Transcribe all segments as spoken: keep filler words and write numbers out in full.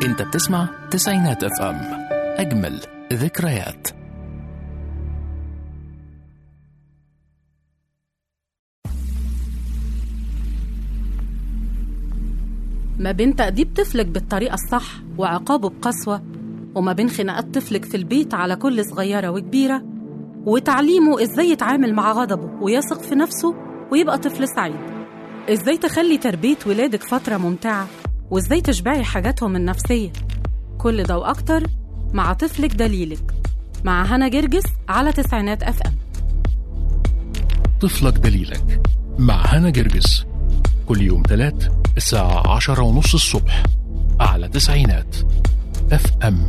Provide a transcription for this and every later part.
انت بتسمع تسعينات اف ام، اجمل ذكريات. ما بين تأديب طفلك بالطريقة الصح وعقابه بقسوة، وما بين خناقات طفلك في البيت على كل صغيرة وكبيرة، وتعليمه إزاي يتعامل مع غضبه ويثق في نفسه ويبقى طفل سعيد. إزاي تخلي تربية ولادك فترة ممتعة، وإزاي تشبعي حاجاتهم النفسية. كل ده وأكتر مع طفلك دليلك، مع هنا جرجس على تسعينات اف ام. طفلك دليلك مع هنا جرجس، كل يوم ثلاث الساعة عشرة ونص الصبح على تسعينات اف ام.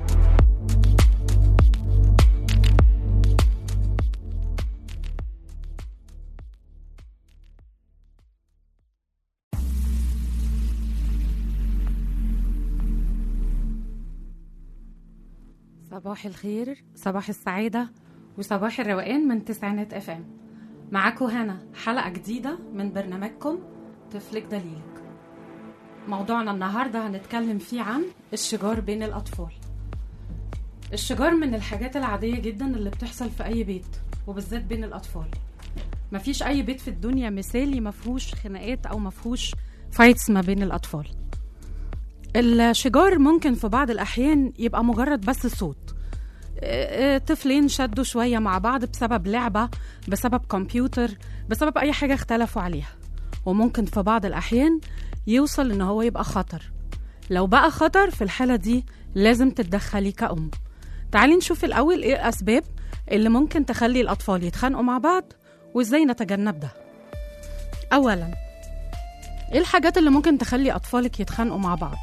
صباح الخير، صباح السعادة، وصباح الروقان من تسعينات اف ام. معاكم هنا حلقة جديدة من برنامجكم طفلك دليلك. موضوعنا النهاردة هنتكلم فيه عن الشجار بين الأطفال. الشجار من الحاجات العادية جدا اللي بتحصل في أي بيت، وبالذات بين الأطفال. مفيش أي بيت في الدنيا مثالي مفهوش خناقات أو مفهوش فايتس ما بين الأطفال. الشجار ممكن في بعض الأحيان يبقى مجرد بس صوت، طفلين شدوا شوية مع بعض بسبب لعبة، بسبب كمبيوتر، بسبب أي حاجة اختلفوا عليها. وممكن في بعض الأحيان يوصل إن هو يبقى خطر. لو بقى خطر في الحالة دي لازم تتدخلي كأم. تعالي نشوف الأول إيه الأسباب اللي ممكن تخلي الأطفال يتخانقوا مع بعض، وإزاي نتجنب ده. أولا، إيه الحاجات اللي ممكن تخلي أطفالك يتخانقوا مع بعض؟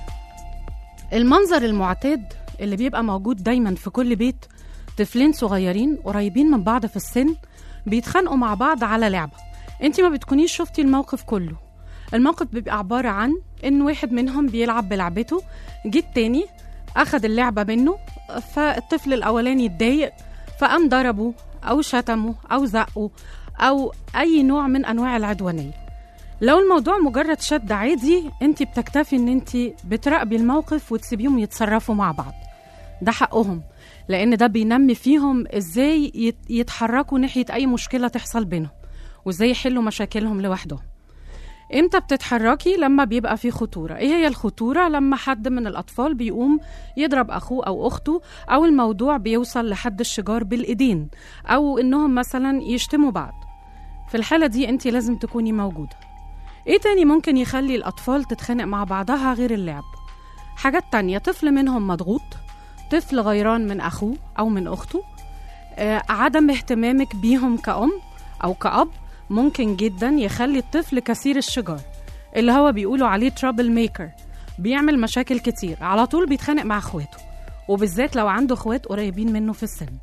المنظر المعتاد اللي بيبقى موجود دايما في كل بيت، طفلين صغيرين قريبين من بعض في السن بيتخانقوا مع بعض على لعبة. انتي ما بتكونيش شفتي الموقف كله. الموقف بيبقى عبارة عن ان واحد منهم بيلعب بلعبته، جيت تاني اخد اللعبة منه، فالطفل الاولاني اتضايق فقام ضربه او شتمه او زقه او اي نوع من انواع العدوانية. لو الموضوع مجرد شد عادي، انتي بتكتفي ان انتي بتراقبي الموقف وتسيبيهم يتصرفوا مع بعض. ده حقهم، لان ده بينمي فيهم ازاي يتحركوا ناحية اي مشكلة تحصل بينهم، وازاي يحلوا مشاكلهم لوحدهم. امتى بتتحركي؟ لما بيبقى في خطورة. ايه هي الخطورة؟ لما حد من الاطفال بيقوم يضرب اخوه او اخته، او الموضوع بيوصل لحد الشجار بالايدين، او انهم مثلا يشتموا بعض. في الحالة دي انتي لازم تكوني موجودة. ايه تاني ممكن يخلي الاطفال تتخانق مع بعضها غير اللعب؟ حاجات تانية. طفل منهم مضغوط، طفل غيران من اخوه او من اخته، آه، عدم اهتمامك بيهم كأم او كأب ممكن جدا يخلي الطفل كثير الشجار، اللي هو بيقولوا عليه ترابل ميكر. بيعمل مشاكل كتير، على طول بيتخانق مع اخواته، وبالذات لو عنده اخوات قريبين منه في السن.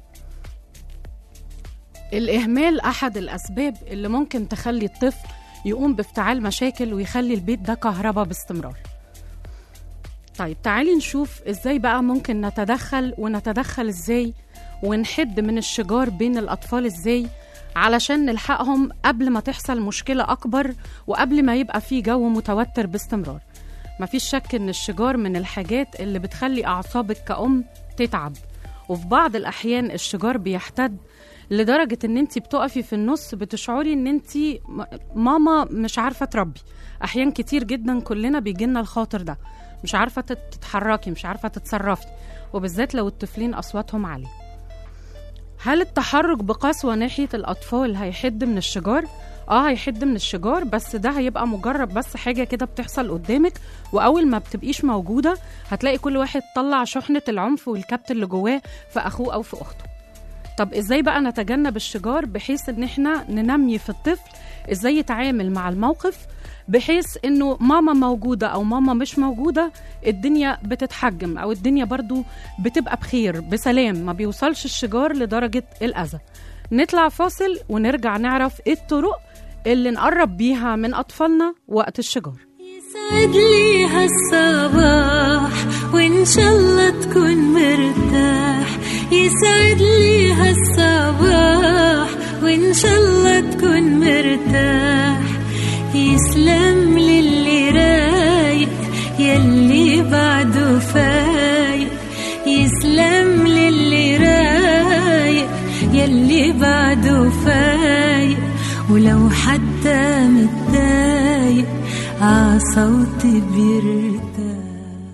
الاهمال احد الاسباب اللي ممكن تخلي الطفل يقوم بافتعال مشاكل ويخلي البيت ده كهرباء باستمرار. طيب تعالي نشوف ازاي بقى ممكن نتدخل، ونتدخل ازاي ونحد من الشجار بين الأطفال ازاي، علشان نلحقهم قبل ما تحصل مشكلة أكبر، وقبل ما يبقى في جو متوتر باستمرار. مفيش شك ان الشجار من الحاجات اللي بتخلي أعصابك كأم تتعب، وفي بعض الأحيان الشجار بيحتد لدرجة ان انتي بتقفي في النص بتشعري ان انتي ماما مش عارفة تربي. احيان كتير جدا كلنا بيجينا الخاطر ده، مش عارفة تتحركي، مش عارفة تتصرفي، وبالذات لو الطفلين اصواتهم عالية. هل التحرك بقسوة ناحية الاطفال هيحد من الشجار؟ اه هيحد من الشجار، بس ده هيبقى مجرد بس حاجة كده بتحصل قدامك، واول ما بتبقيش موجودة هتلاقي كل واحد طلع شحنة العنف والكبت اللي جواه في اخوه او في اخته. طب ازاي بقى نتجنب الشجار بحيث ان احنا ننمي في الطفل ازاي يتعامل مع الموقف، بحيث انه ماما موجودة او ماما مش موجودة الدنيا بتتحجم، او الدنيا برضو بتبقى بخير بسلام، ما بيوصلش الشجار لدرجة الأذى. نطلع فاصل ونرجع نعرف ايه الطرق اللي نقرب بيها من أطفالنا وقت الشجار. يسعد لي هالصباح وإن شاء الله تكون مرتاح، يسعد لي هالصباح وإن شاء الله تكون مرتاح، يسلم للي رايق يلي بعده فايق، يسلم للي رايق يلي بعده فايق، ولو حتى متضايق عصوتي بيرتاح.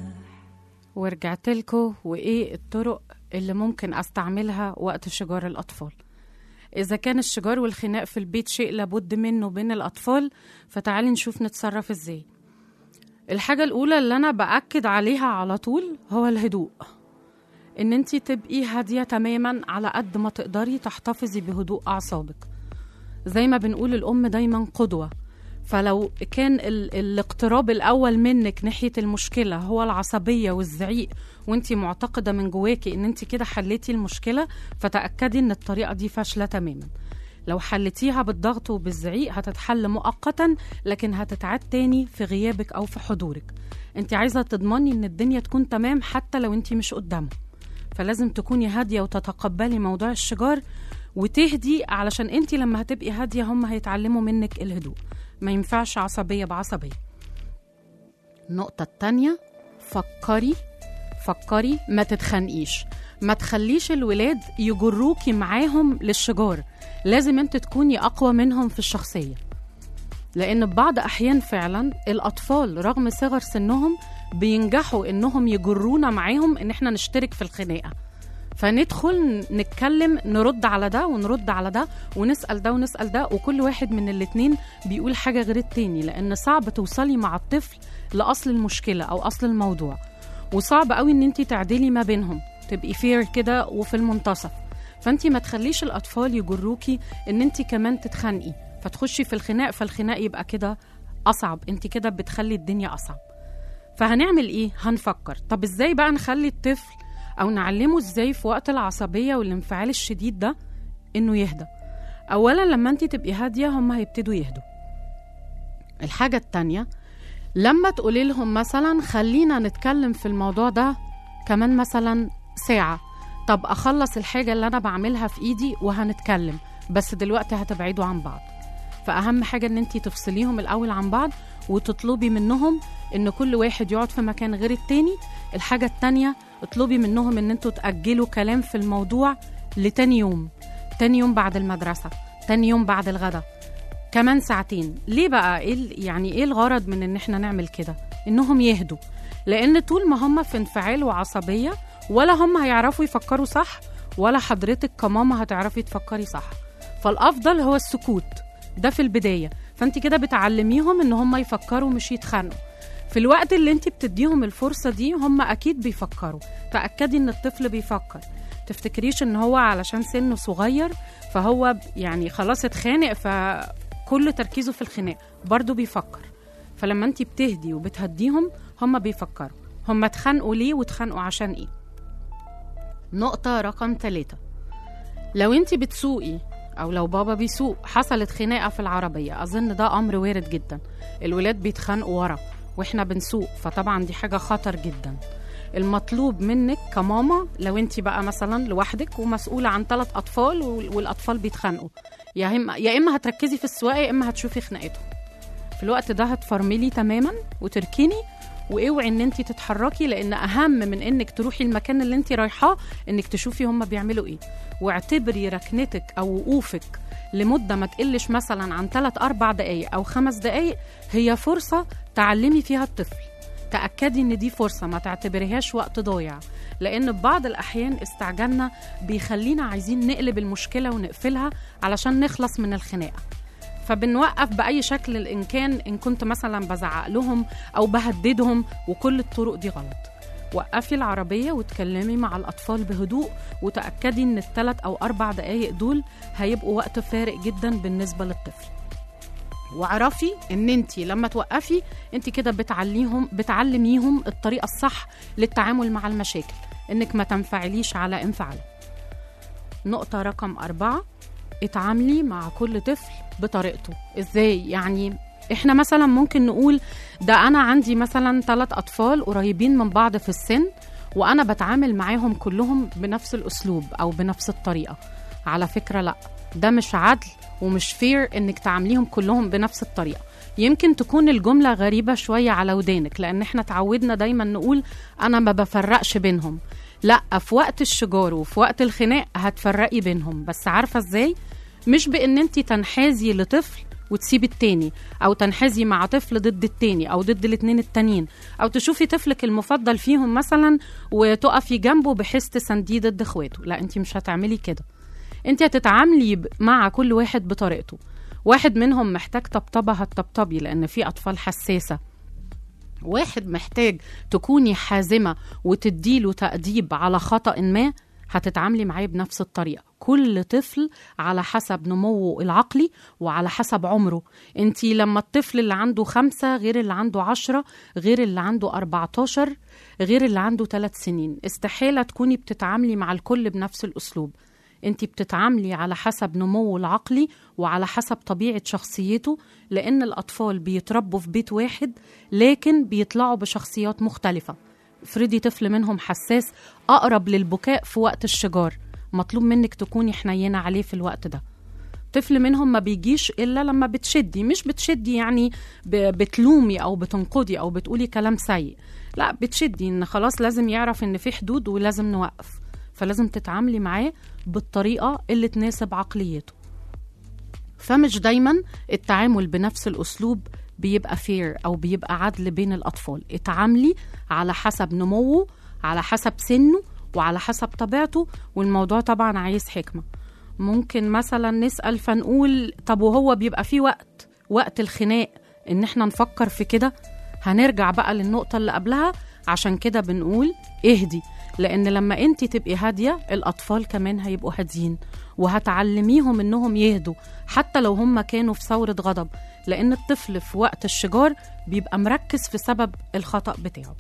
ورجعت لكم وإيه الطرق اللي ممكن أستعملها وقت شجار الأطفال. إذا كان الشجار والخناق في البيت شيء لابد منه بين الأطفال، فتعالي نشوف نتصرف إزاي. الحاجة الأولى اللي أنا بأكد عليها على طول هو الهدوء، إن أنتي تبقي هادية تماما على قد ما تقدري، تحتفظي بهدوء أعصابك. زي ما بنقول الأم دايما قدوة، فلو كان ال- الاقتراب الأول منك ناحية المشكلة هو العصبية والزعيق، وانتي معتقدة من جواكي ان انتي كده حليتي المشكلة، فتأكدي ان الطريقة دي فاشلة تماما. لو حلتيها بالضغط وبالزعيق هتتحل مؤقتا، لكن هتتعاد تاني في غيابك أو في حضورك. انتي عايزة تضمني ان الدنيا تكون تمام حتى لو انتي مش قدامه، فلازم تكوني هادية وتتقبلي موضوع الشجار وتهدي، علشان انتي لما هتبقي هادية هم هيتعلموا منك الهدوء. ما ينفعش عصبية بعصبية. النقطة التانية، فكري فكري ما تتخنقيش، ما تخليش الولاد يجروكي معاهم للشجار، لازم انت تكوني أقوى منهم في الشخصية. لأن ببعض أحيان فعلا الأطفال رغم صغر سنهم بينجحوا إنهم يجرونا معاهم إن احنا نشترك في الخناقة، فندخل نتكلم نرد على ده ونرد على ده ونسأل ده ونسأل ده، وكل واحد من الاتنين بيقول حاجة غير التاني، لأن صعب توصلي مع الطفل لأصل المشكلة أو أصل الموضوع، وصعب قوي إن انتي تعدلي ما بينهم، تبقي فير كده وفي المنتصف. فانتي ما تخليش الأطفال يجروكي إن انتي كمان تتخانقي فتخشي في الخناق، فالخناق يبقى كده أصعب، انتي كده بتخلي الدنيا أصعب. فهنعمل إيه؟ هنفكر طب إزاي بقى نخلي الطفل أو نعلمه إزاي في وقت العصبية والانفعال الشديد ده إنه يهدى. أولا لما أنت تبقي هادية هم هيبتدوا يهدوا. الحاجة التانية، لما تقولي لهم مثلا خلينا نتكلم في الموضوع ده كمان مثلا ساعة، طب أخلص الحاجة اللي أنا بعملها في إيدي وهنتكلم، بس دلوقتي هتبعدوا عن بعض. فأهم حاجة إن أنت تفصليهم الأول عن بعض وتطلبي منهم إن كل واحد يقعد في مكان غير التاني. الحاجة التانية، اطلبي منهم إن أنتوا تأجلوا كلام في الموضوع لتاني يوم، تاني يوم بعد المدرسة، تاني يوم بعد الغدا، كمان ساعتين. ليه بقى؟ إيه يعني إيه الغرض من إن إحنا نعمل كده؟ إنهم يهدوا، لأن طول ما هم في انفعال وعصبية ولا هم هيعرفوا يفكروا صح ولا حضرتك كماما هتعرفي تفكري صح. فالأفضل هو السكوت ده في البداية. فأنت كده بتعلميهم إن هم يفكروا مش يتخانقوا. في الوقت اللي انت بتديهم الفرصة دي هم أكيد بيفكروا. تأكدي إن الطفل بيفكر، تفتكريش إن هو علشان سنه صغير فهو يعني خلاص اتخانق فكل تركيزه في الخناق، برضو بيفكر. فلما انت بتهدي وبتهديهم هم بيفكروا هم اتخانقوا ليه واتخانقوا عشان ايه. نقطة رقم ثلاثة، لو انت بتسوقي أو لو بابا بيسوق حصلت خناقة في العربية، أظن ده أمر وارد جدا، الولاد بيتخانقوا ورا وإحنا بنسوق، فطبعا دي حاجة خطر جدا. المطلوب منك كماما لو انت بقى مثلا لوحدك ومسؤولة عن ثلاث أطفال والأطفال بيتخانقوا، يا إما يا إما هتركزي في السواقة يا إما هتشوفي خناقتهم. في الوقت ده هتفرملي تماما وتركيني، واوعي ان انت تتحركي، لان اهم من انك تروحي المكان اللي انت رايحاه انك تشوفي هم بيعملوا ايه. واعتبري ركنتك او وقوفك لمده ما تقلش مثلا عن ثلاث أربع دقائق او خمس دقائق هي فرصه تعلمي فيها الطفل. تاكدي ان دي فرصه، ما تعتبريهاش وقت ضايع، لان ببعض الاحيان استعجالنا بيخلينا عايزين نقلب المشكله ونقفلها علشان نخلص من الخناقه. فبنوقف بأي شكل إن كان، إن كنت مثلا بزعق لهم أو بهددهم، وكل الطرق دي غلط. وقفي العربية وتكلمي مع الأطفال بهدوء، وتأكدي إن الثلاث أو أربع دقايق دول هيبقوا وقت فارق جدا بالنسبة للطفل. وعرفي إن أنتي لما توقفي أنتي كده بتعلميهم بتعلميهم الطريقة الصح للتعامل مع المشاكل، إنك ما تنفعليش على انفعال. نقطة رقم أربعة، اتعاملي مع كل طفل بطريقته. ازاي يعني؟ احنا مثلا ممكن نقول ده انا عندي مثلا ثلاث اطفال قريبين من بعض في السن وانا بتعامل معاهم كلهم بنفس الاسلوب او بنفس الطريقة. على فكرة لا، ده مش عدل ومش فير انك تعامليهم كلهم بنفس الطريقة، يمكن تكون الجملة غريبة شوية على ودانك، لأن احنا تعودنا دايما نقول أنا ما بفرقش بينهم. لا، في وقت الشجار وفي وقت الخناق هتفرقي بينهم، بس عارفة ازاي؟ مش بأن انت تنحازي لطفل وتسيب التاني، أو تنحازي مع طفل ضد التاني أو ضد الاتنين التانيين، أو تشوفي طفلك المفضل فيهم مثلا وتقفي جنبه بحيث تسنديه ضد اخواته. لا، انت مش هتعملي كده. انت هتتعاملي مع كل واحد بطريقته. واحد منهم محتاج طبطبة هتطبطبي لأن في أطفال حساسة. واحد محتاج تكوني حازمة وتديله تأديب على خطأ ما، هتتعاملي معاه بنفس الطريقة. كل طفل على حسب نموه العقلي وعلى حسب عمره. انتي لما الطفل اللي عنده خمسة غير اللي عنده عشرة غير اللي عنده أربعتاشر غير اللي عنده ثلاث سنين، استحالة تكوني بتتعاملي مع الكل بنفس الأسلوب. انتي بتتعاملي على حسب نموه العقلي وعلى حسب طبيعة شخصيته، لأن الأطفال بيتربوا في بيت واحد لكن بيطلعوا بشخصيات مختلفة. افرضي طفل منهم حساس أقرب للبكاء في وقت الشجار، مطلوب منك تكوني حنينة عليه في الوقت ده. طفل منهم ما بيجيش إلا لما بتشدي، مش بتشدي يعني بتلومي أو بتنقضي أو بتقولي كلام سيء، لا، بتشدي إن خلاص لازم يعرف إن في حدود ولازم نوقف، فلازم تتعاملي معاه بالطريقة اللي تناسب عقليته. فمش دايما التعامل بنفس الأسلوب بيبقى فير أو بيبقى عدل بين الأطفال. اتعاملي على حسب نموه، على حسب سنه، وعلى حسب طبيعته، والموضوع طبعا عايز حكمة. ممكن مثلا نسأل فنقول طب وهو بيبقى فيه وقت وقت الخناق إن احنا نفكر في كده؟ هنرجع بقى للنقطة اللي قبلها، عشان كده بنقول اهدي، لأن لما انت تبقي هادية الأطفال كمان هيبقوا هاديين، وهتعلميهم انهم يهدوا حتى لو هم كانوا في ثورة غضب، لأن الطفل في وقت الشجار بيبقى مركز في سبب الخطأ بتاعه.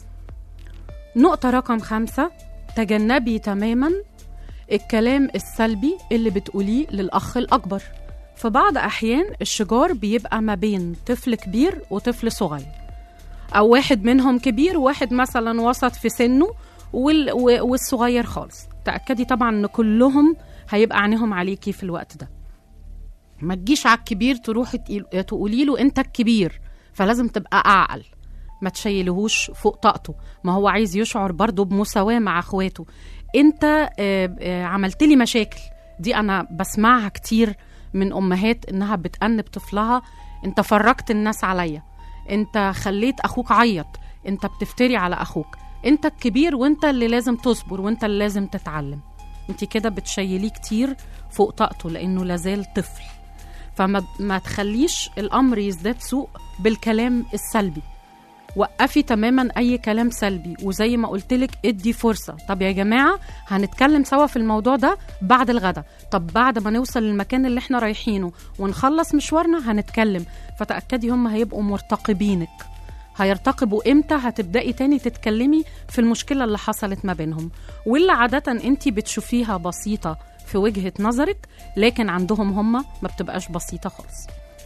نقطة رقم خمسة، تجنبي تماما الكلام السلبي اللي بتقوليه للأخ الأكبر. في بعض أحيان الشجار بيبقى ما بين طفل كبير وطفل صغير، أو واحد منهم كبير وواحد مثلا وسط في سنه والصغير خالص. تأكدي طبعا ان كلهم هيبقى عينيهم عليكي في الوقت ده. ما تجيش على الكبير تروحي تقولي له انت الكبير فلازم تبقى اعقل، ما تشيلهوش فوق طاقته، ما هو عايز يشعر برضو بمساواة مع اخواته. انت عملت لي مشاكل، دي انا بسمعها كتير من امهات انها بتأنب طفلها، انت فرجت الناس عليا، انت خليت اخوك عيط، انت بتفتري على اخوك، انت الكبير وانت اللي لازم تصبر وانت اللي لازم تتعلم. انت كده بتشيليه كتير فوق طاقته لانه لازال طفل. فما ما تخليش الامر يزداد سوء بالكلام السلبي. وقفي تماما اي كلام سلبي، وزي ما قلتلك ادي فرصة. طب يا جماعة هنتكلم سوا في الموضوع ده بعد الغدا، طب بعد ما نوصل للمكان اللي احنا رايحينه ونخلص مشوارنا هنتكلم. فتأكدي هم هيبقوا مرتقبينك. هيرتقبوا امتى؟ هتبدأي تاني تتكلمي في المشكلة اللي حصلت ما بينهم، واللي عادة انتي بتشوفيها بسيطة في وجهة نظرك، لكن عندهم هم ما بتبقاش بسيطة خالص.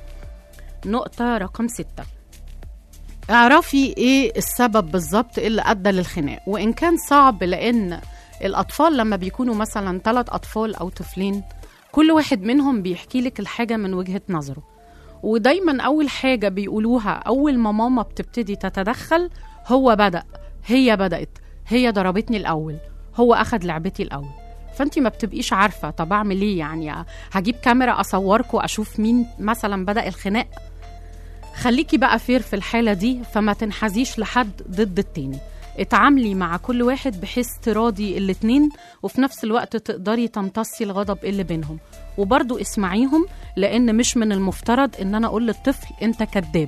نقطة رقم ستة، اعرفي ايه السبب بالظبط اللي أدى للخناق. وإن كان صعب، لأن الأطفال لما بيكونوا مثلا ثلاث أطفال أو طفلين كل واحد منهم بيحكي لك الحاجة من وجهة نظره، ودايما أول حاجة بيقولوها أول ما ماما بتبتدي تتدخل هو بدأ، هي بدأت، هي ضربتني الأول، هو أخد لعبتي الأول. فأنتي ما بتبقيش عارفة طب أعمل إيه، يعني هجيب كاميرا أصوركم أشوف مين مثلا بدأ الخناق؟ خليكي بقى فير في الحالة دي، فما تنحازيش لحد ضد التاني. اتعاملي مع كل واحد بحيث تراضي الاتنين، وفي نفس الوقت تقدري تمتصي الغضب اللي بينهم. وبرضو اسمعيهم، لأن مش من المفترض إن أنا أقول للطفل أنت كذاب.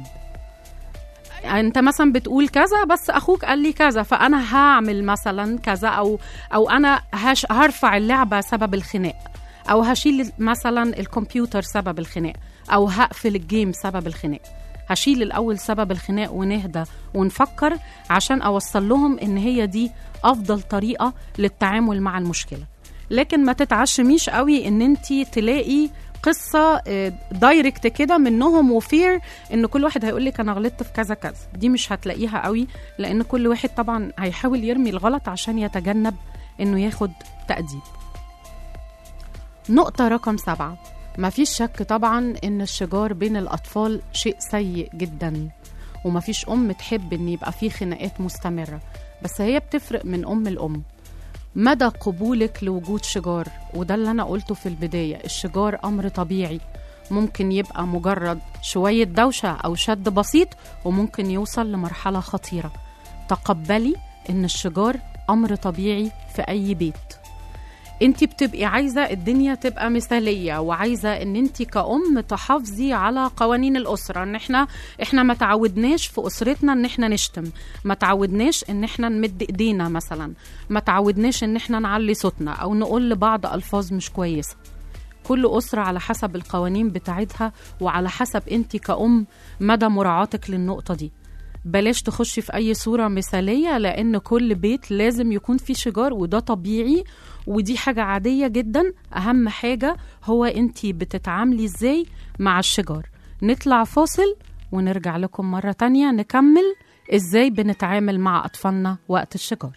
أنت مثلا بتقول كذا بس أخوك قال لي كذا، فأنا هعمل مثلا كذا، أو أو أنا هش هرفع اللعبة سبب الخناق، أو هشيل مثلا الكمبيوتر سبب الخناق، أو هقفل الجيم سبب الخناق. هشيل الأول سبب الخناق ونهدى ونفكر عشان أوصل لهم إن هي دي أفضل طريقة للتعامل مع المشكلة. لكن ما تتعشميش قوي إن انتي تلاقي قصة دايركت كده منهم وفير إن كل واحد هيقولك أنا غلطت في كذا كذا. دي مش هتلاقيها قوي، لأن كل واحد طبعا هيحاول يرمي الغلط عشان يتجنب إنه ياخد تأديب. نقطة رقم سبعة، مفيش شك طبعا إن الشجار بين الأطفال شيء سيء جدا، ومفيش أم تحب إن يبقى فيه خناقات مستمرة، بس هي بتفرق من أم لأم مدى قبولك لوجود شجار. وده اللي أنا قلته في البداية، الشجار أمر طبيعي، ممكن يبقى مجرد شوية دوشة أو شد بسيط، وممكن يوصل لمرحلة خطيرة. تقبلي إن الشجار أمر طبيعي في أي بيت. انتي بتبقي عايزة الدنيا تبقى مثالية، وعايزة ان انتي كأم تحافظي على قوانين الأسرة، ان احنا احنا ما تعودناش في أسرتنا ان احنا نشتم، ما تعودناش ان احنا نمد ايدينا مثلا، ما تعودناش ان احنا نعلي صوتنا او نقول لبعض ألفاظ مش كويسة. كل أسرة على حسب القوانين بتاعتها، وعلى حسب انتي كأم مدى مراعاتك للنقطة دي. بلاش تخشي في أي صورة مثالية، لأن كل بيت لازم يكون فيه شجار، وده طبيعي ودي حاجة عادية جدا. أهم حاجة هو أنتي بتتعاملي إزاي مع الشجار. نطلع فاصل ونرجع لكم مرة تانية نكمل إزاي بنتعامل مع أطفالنا وقت الشجار.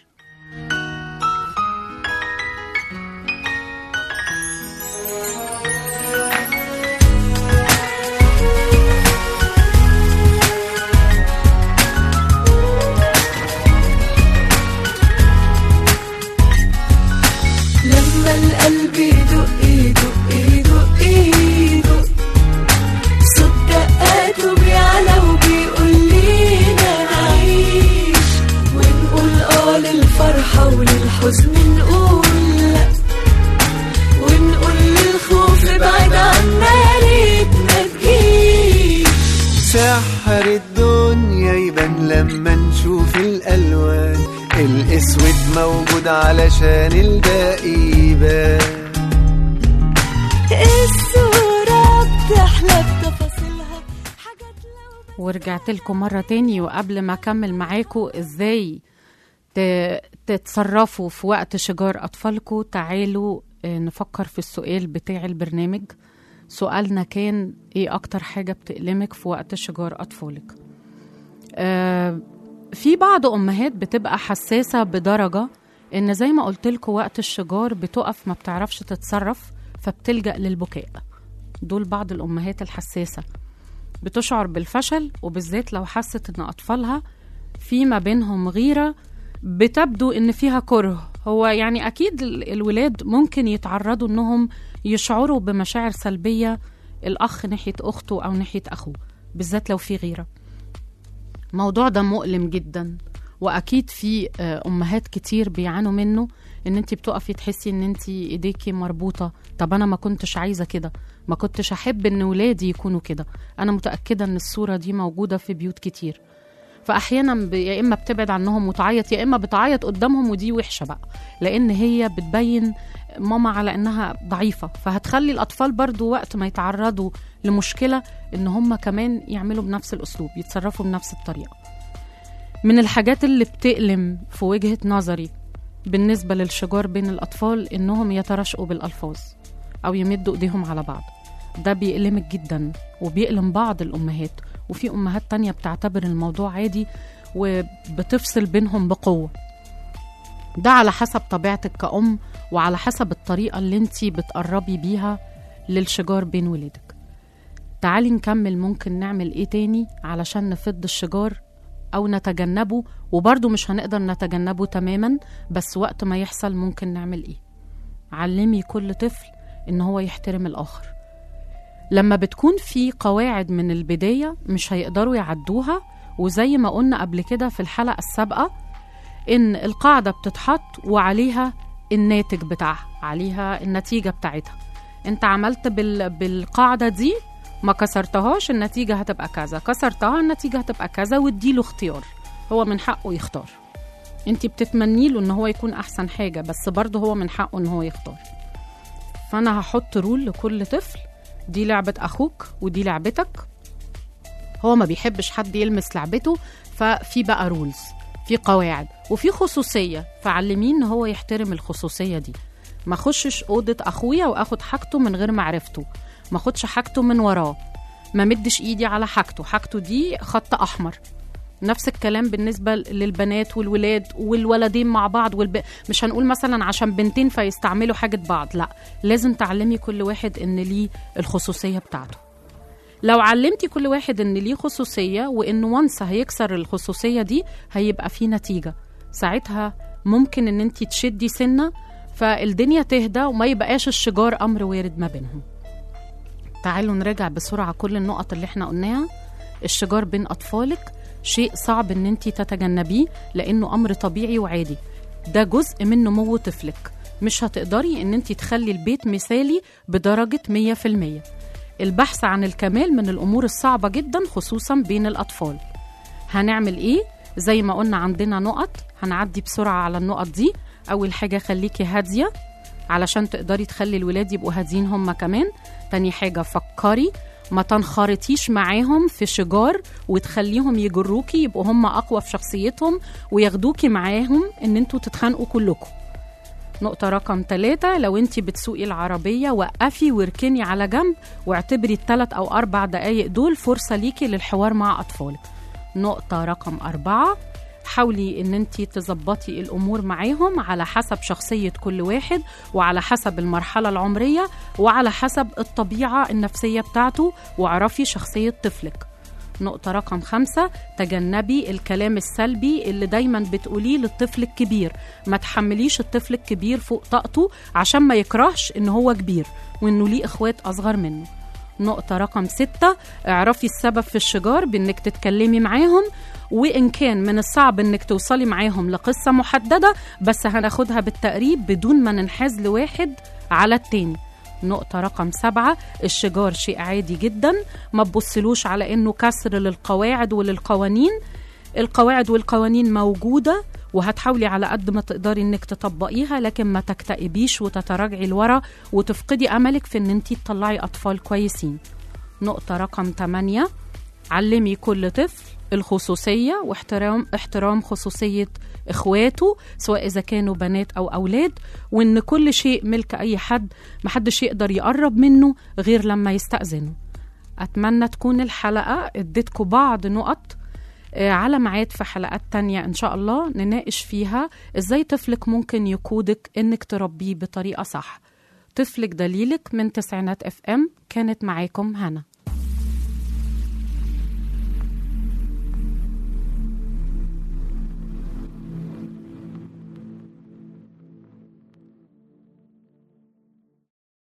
القلب يدق يدق يدق يدق، صوت دقاته بيعلى وبيقول لينا نعيش، ونقول اه للفرحة وللحزن نقول لا، ونقول للخوف ابعد عنا يا ريت ما تجيش. سحر الدنيا يبان لما نشوف الألوان، الاسود موجود علشان الباقي يبان، الصورة بتحلى بتفاصيلها حاجات لو. ورجعت لكم مرة تاني، وقبل ما أكمل معاكم إزاي تتصرفوا في وقت شجار أطفالكم، تعالوا نفكر في السؤال بتاع البرنامج. سؤالنا كان إيه أكتر حاجة بتألمك في وقت شجار أطفالك؟ أه في بعض أمهات بتبقى حساسة بدرجة إن زي ما قلت لكم وقت الشجار بتقف ما بتعرفش تتصرف، فبتلجأ للبكاء. دول بعض الأمهات الحساسة بتشعر بالفشل، وبالذات لو حست إن أطفالها في ما بينهم غيرة بتبدو إن فيها كره. هو يعني أكيد الولاد ممكن يتعرضوا إنهم يشعروا بمشاعر سلبية، الأخ ناحية أخته أو ناحية أخوه، بالذات لو في غيرة. الموضوع ده مؤلم جدا، واكيد في امهات كتير بيعانوا منه، ان انتي بتقفي تحسي ان انتي ايديكي مربوطه. طب انا ما كنتش عايزه كده، ما كنتش احب ان ولادي يكونوا كده. انا متاكده ان الصوره دي موجوده في بيوت كتير، فاحيانا يا اما بتبعد عنهم وتعيط، يا اما بتعيط قدامهم، ودي وحشه بقى، لان هي بتبين ماما على انها ضعيفه، فهتخلي الاطفال برضو وقت ما يتعرضوا لمشكله ان هم كمان يعملوا بنفس الاسلوب، يتصرفوا بنفس الطريقه. من الحاجات اللي بتألم في وجهة نظري بالنسبة للشجار بين الأطفال إنهم يتراشقوا بالألفاظ أو يمدوا إيديهم على بعض. ده بيألمك جدا وبيألم بعض الأمهات، وفي أمهات تانية بتعتبر الموضوع عادي وبتفصل بينهم بقوة. ده على حسب طبيعتك كأم، وعلى حسب الطريقة اللي انتي بتقربي بيها للشجار بين ولادك. تعالي نكمل ممكن نعمل ايه تاني علشان نفض الشجار أو نتجنبه، وبرضو مش هنقدر نتجنبه تماما، بس وقت ما يحصل ممكن نعمل ايه. علمي كل طفل ان هو يحترم الآخر. لما بتكون في قواعد من البداية مش هيقدروا يعدوها، وزي ما قلنا قبل كده في الحلقة السابقة ان القاعدة بتتحط وعليها الناتج بتاعها، عليها النتيجة بتاعتها. انت عملت بال... بالقاعدة دي ما كسرتهاش، النتيجة هتبقى كذا، كسرتها النتيجة هتبقى كذا، واديله اختيار، هو من حقه يختار. انتي بتتمني له ان هو يكون احسن حاجة، بس برضه هو من حقه ان هو يختار. فانا هحط رول لكل طفل، دي لعبة اخوك ودي لعبتك. هو ما بيحبش حد يلمس لعبته، ففي بقى رولز، في قواعد وفي خصوصية، فعلمين ان هو يحترم الخصوصية دي. ما خشش أوضة اخويا واخد حاجته من غير معرفته، ما خدش حاجته من وراه، ما مدش ايدي على حاجته، حاجته دي خط احمر. نفس الكلام بالنسبة للبنات والولاد والولدين مع بعض والب... مش هنقول مثلا عشان بنتين فيستعملوا حاجة بعض، لا، لازم تعلمي كل واحد ان ليه الخصوصية بتاعته. لو علمتي كل واحد ان ليه خصوصية وانه وانس هيكسر الخصوصية دي هيبقى في نتيجة، ساعتها ممكن ان انتي تشدي سنة فالدنيا تهدى وما يبقاش الشجار امر وارد ما بينهم. تعالوا نراجع بسرعة كل النقط اللي احنا قلناها. الشجار بين اطفالك شيء صعب ان انتي تتجنبيه لانه امر طبيعي وعادي، ده جزء من نمو طفلك، مش هتقدري ان انتي تخلي البيت مثالي بدرجة مية في المية. البحث عن الكمال من الامور الصعبة جدا خصوصا بين الاطفال. هنعمل ايه؟ زي ما قلنا عندنا نقط، هنعدي بسرعة على النقط دي. اول حاجة خليكي هادية علشان تقدري تخلي الولاد يبقوا هادين هم كمان. تاني حاجة فكري، ما تنخرطيش معاهم في شجار وتخليهم يجروكي يبقوا هم أقوى في شخصيتهم وياخدوكي معاهم إن انتوا تتخانقوا كلكم. نقطة رقم ثلاثة، لو انتي بتسوقي العربية وقفي واركني على جنب واعتبري الثلاث أو أربع دقايق دول فرصة ليكي للحوار مع أطفالك. نقطة رقم أربعة، حاولي ان انتي تظبطي الامور معاهم على حسب شخصية كل واحد وعلى حسب المرحلة العمرية وعلى حسب الطبيعة النفسية بتاعته، واعرفي شخصية طفلك. نقطة رقم خمسة، تجنبي الكلام السلبي اللي دايما بتقوليه للطفل الكبير، ما تحمليش الطفل الكبير فوق طاقته عشان ما يكرهش ان هو كبير وانه ليه اخوات اصغر منه. نقطة رقم ستة، اعرفي السبب في الشجار بانك تتكلمي معاهم، وإن كان من الصعب إنك توصلي معاهم لقصة محددة بس هناخدها بالتقريب بدون ما ننحاز لواحد على التاني. نقطة رقم سبعة، الشجار شيء عادي جدا، ما تبصلوش على إنه كسر للقواعد وللقوانين. القواعد والقوانين موجودة وهتحاولي على قد ما تقدري إنك تطبقيها، لكن ما تكتئبيش وتتراجعي لورا وتفقدي أملك في إن انتي تطلعي أطفال كويسين. نقطة رقم ثمانية، علمي كل طفل الخصوصية واحترام احترام خصوصية إخواته سواء إذا كانوا بنات أو أولاد، وإن كل شيء ملك أي حد، محدش يقدر يقرب منه غير لما يستأذنه. أتمنى تكون الحلقة اديتكم بعض نقط على ميعاد في حلقات تانية إن شاء الله نناقش فيها إزاي طفلك ممكن يقودك إنك تربيه بطريقة صح. طفلك دليلك من تسعينات اف ام، كانت معاكم هنا.